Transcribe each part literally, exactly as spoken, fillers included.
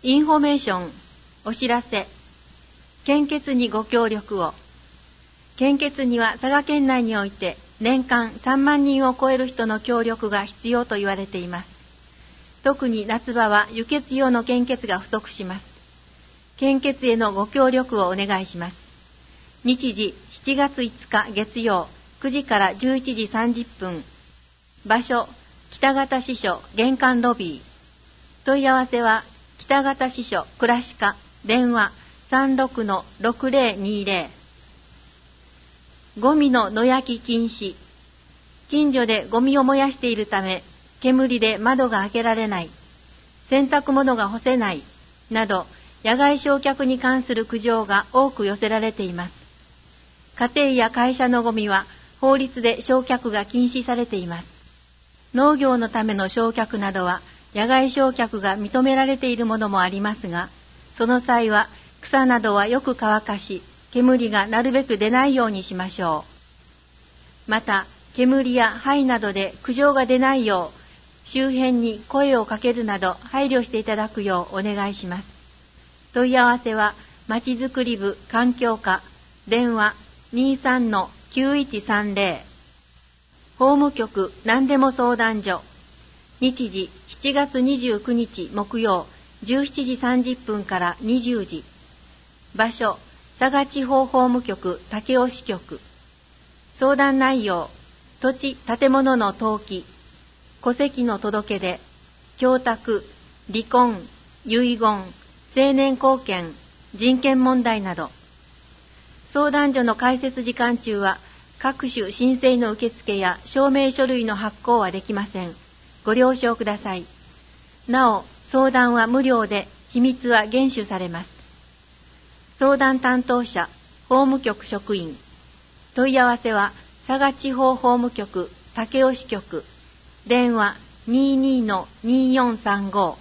インフォメーション、お知らせ、献血にご協力を。献血には佐賀県内において年間さんまんにんを超える人の協力が必要と言われています。特に夏場は輸血用の献血が不足します。献血へのご協力をお願いします。日時しちがついつか月曜くじからじゅういちじさんじゅっぷん。場所、北方支所玄関ロビー。問い合わせは北方支所倉歯科、電話 さんろくのろくぜろにぜろ。ゴミの野焼き禁止。近所でゴミを燃やしているため、煙で窓が開けられない、洗濯物が干せない、など、野外焼却に関する苦情が多く寄せられています。家庭や会社のゴミは法律で焼却が禁止されています。農業のための焼却などは野外焼却が認められているものもありますが、その際は草などはよく乾かし、煙がなるべく出ないようにしましょう。また、煙や灰などで苦情が出ないよう、周辺に声をかけるなど配慮していただくようお願いします。問い合わせは、まちづくり部環境課、電話 にさんのきゅういちさんぜろ。法務局何でも相談所。日時しちがつにじゅうくにち木曜じゅうしちじさんじゅっぷんからにじゅうじ。場所、佐賀地方法務局武雄支局。相談内容、土地建物の登記、戸籍の届け出、供託、離婚、遺言、成年後見、人権問題など。相談所の開設時間中は各種申請の受付や証明書類の発行はできません。ご了承ください。なお、相談は無料で秘密は厳守されます。相談担当者、法務局職員。問い合わせは佐賀地方法務局武雄支局、電話 にじゅうにのによんさんご。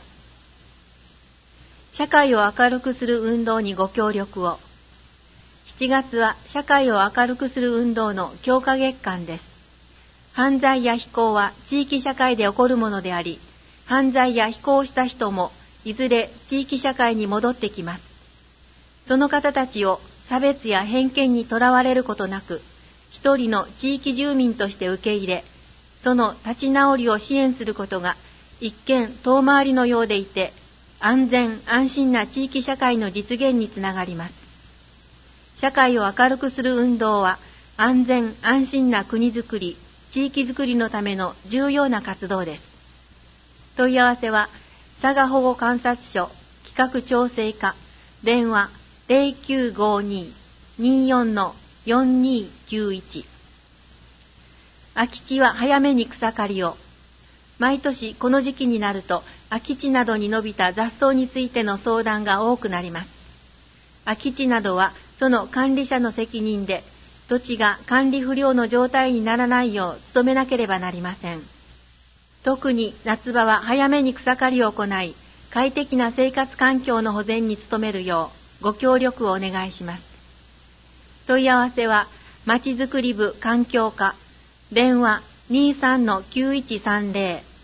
社会を明るくする運動にご協力を。しちがつは社会を明るくする運動の強化月間です。犯罪や非行は地域社会で起こるものであり、犯罪や非行をした人もいずれ地域社会に戻ってきます。その方たちを差別や偏見にとらわれることなく、一人の地域住民として受け入れ、その立ち直りを支援することが一見遠回りのようでいて、安全安心な地域社会の実現につながります。社会を明るくする運動は、安全安心な国づくり、地域づくりのための重要な活動です。問い合わせは、佐賀保護観察所企画調整課、電話 ゼロきゅうごに にじゅうよんのよんにきゅういち。空き地は早めに草刈りを。毎年この時期になると、空き地などに伸びた雑草についての相談が多くなります。空き地などはその管理者の責任で、土地が管理不良の状態にならないよう努めなければなりません。特に夏場は早めに草刈りを行い、快適な生活環境の保全に努めるようご協力をお願いします。問い合わせは、まちづくり部環境課、電話 にじゅうさんのきゅういちさんぜろ。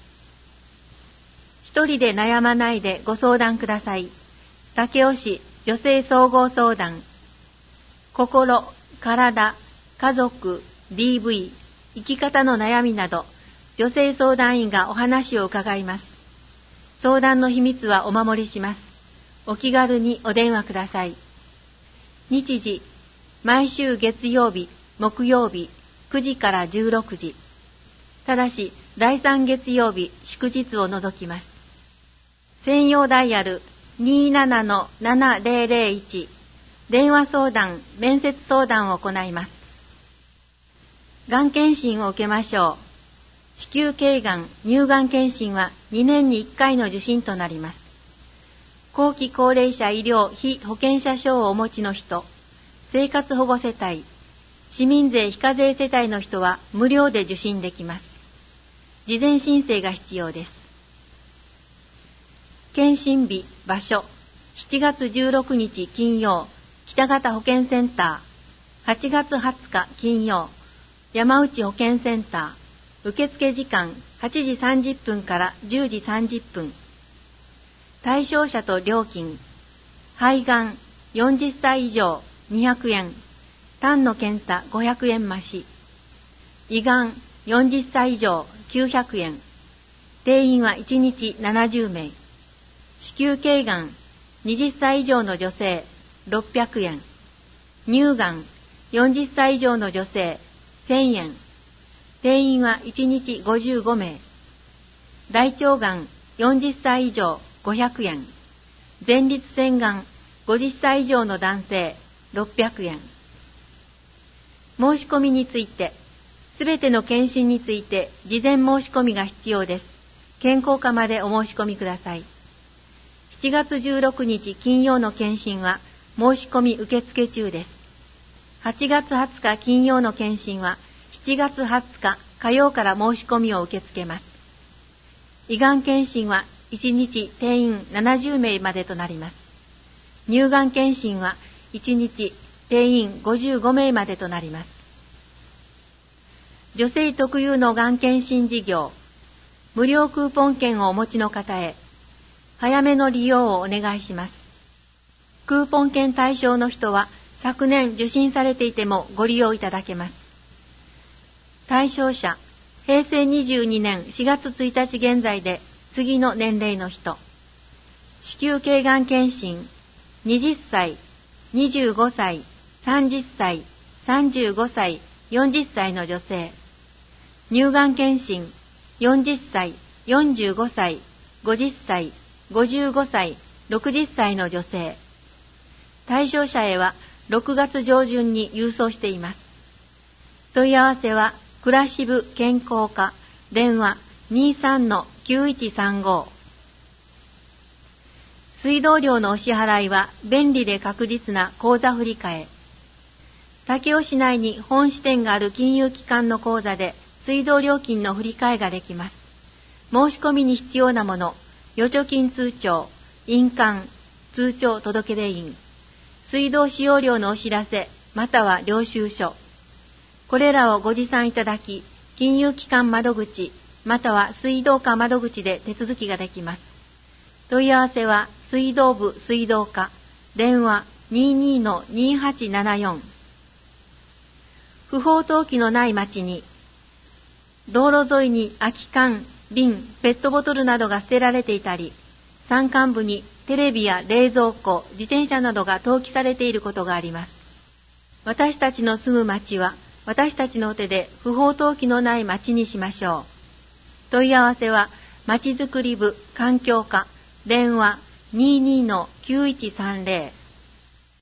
一人で悩まないでご相談ください。武雄市女性総合相談。心、体、家族、ディーブイ、生き方の悩みなど、女性相談員がお話を伺います。相談の秘密はお守りします。お気軽にお電話ください。日時、毎週月曜日、木曜日、くじからじゅうろくじ。ただし、だいさん月曜日、祝日を除きます。専用ダイヤル にじゅうななのななぜろぜろいち。電話相談、面接相談を行います。がん検診を受けましょう。子宮頸がん、乳がん検診はにねんにいっかいの受診となります。後期高齢者医療被保険者証をお持ちの人、生活保護世帯、市民税非課税世帯の人は無料で受診できます。事前申請が必要です。検診日、場所、しちがつじゅうろくにち金曜、北方保健センター、はちがつはつか金曜、山内保健センター、受付時間はちじさんじゅっぷんからじゅうじさんじゅっぷん。 対象者と料金、肺がんよんじゅっさい以上にひゃくえん、胆の検査ごひゃくえん増し、胃がんよんじゅっさい以上きゅうひゃくえん、定員はいちにちななじゅうめい、子宮頸がんはたち以上の女性ろっぴゃくえん、乳がんよんじゅっさい以上の女性せんえん、定員はいちにちごじゅうごめい、大腸がんよんじゅっさい以上ごひゃくえん、前立腺がんごじゅっさい以上の男性ろっぴゃくえん。申し込みについて、すべての検診について事前申し込みが必要です。健康課までお申し込みください。しちがつじゅうろくにち金曜の検診は申し込み受付中です。はちがつはつか金曜の検診はしちがつはつか火曜から申し込みを受け付けます。胃がん検診はいちにち定員ななじゅうめいまでとなります。乳がん検診はいちにち定員ごじゅうごめいまでとなります。女性特有のがん検診事業、無料クーポン券をお持ちの方へ、早めの利用をお願いします。クーポン券対象の人は昨年受診されていてもご利用いただけます。対象者、へいせいにじゅうにねんしがつついたち現在で次の年齢の人、子宮頸がん検診、はたち、にじゅうごさい、さんじゅっさい、さんじゅうごさい、よんじゅっさいの女性、乳がん検診、よんじゅっさい、よんじゅうごさい、ごじゅっさい、ごじゅうごさい、ろくじゅっさいの女性。対象者へはろくがつじょうじゅんに郵送しています。問い合わせは、暮らし部健康課、電話 にじゅうさんのきゅういちさんご。水道料のお支払いは便利で確実な口座振替。武雄市内に本支店がある金融機関の口座で水道料金の振り替えができます。申し込みに必要なもの、預貯金通帳、印鑑、通帳届出印、水道使用料のお知らせ、または領収書。これらをご持参いただき、金融機関窓口、または水道課窓口で手続きができます。問い合わせは、水道部水道課、電話 にじゅうにのにはちななよん。不法投棄のない町に、道路沿いに空き缶、瓶、ペットボトルなどが捨てられていたり、山間部にテレビや冷蔵庫、自転車などが投棄されていることがあります。私たちの住む町は、私たちの手で不法投棄のない町にしましょう。問い合わせは、まちづくり部環境課、電話 にじゅうにのきゅういちさんぜろ。